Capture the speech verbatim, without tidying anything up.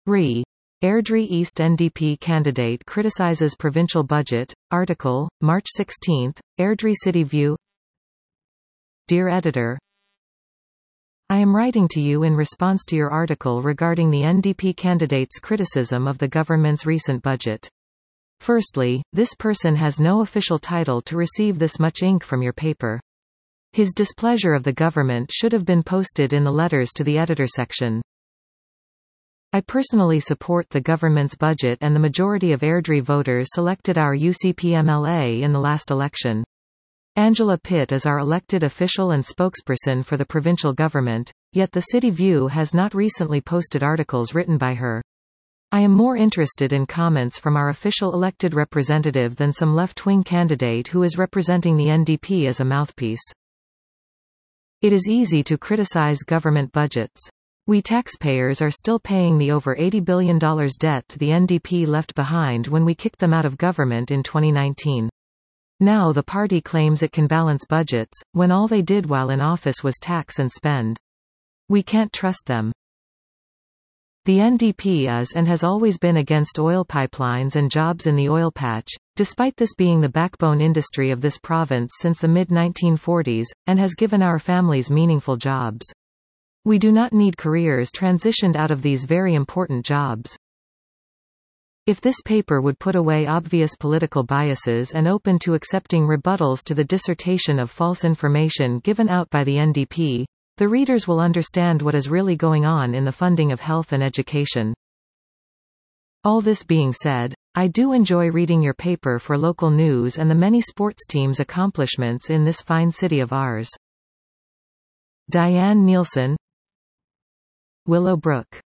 Re. Airdrie East N D P candidate criticizes provincial budget. Article, March sixteenth, Airdrie City View. Dear Editor, I am writing to you in response to your article regarding the N D P candidate's criticism of the government's recent budget. Firstly, this person has no official title to receive this much ink from your paper. His displeasure of the government should have been posted in the letters to the editor section. I personally support the government's budget, and the majority of Airdrie voters selected our U C P M L A in the last election. Angela Pitt is our elected official and spokesperson for the provincial government, yet the City View has not recently posted articles written by her. I am more interested in comments from our official elected representative than some left-wing candidate who is representing the N D P as a mouthpiece. It is easy to criticize government budgets. We taxpayers are still paying the over eighty billion dollars debt the N D P left behind when we kicked them out of government in twenty nineteen. Now the party claims it can balance budgets, when all they did while in office was tax and spend. We can't trust them. The N D P is and has always been against oil pipelines and jobs in the oil patch, despite this being the backbone industry of this province since the mid nineteen forties, and has given our families meaningful jobs. We do not need careers transitioned out of these very important jobs. If this paper would put away obvious political biases and open to accepting rebuttals to the dissertation of false information given out by the N D P, the readers will understand what is really going on in the funding of health and education. All this being said, I do enjoy reading your paper for local news and the many sports teams' accomplishments in this fine city of ours. Diane Nielsen, Willowbrook.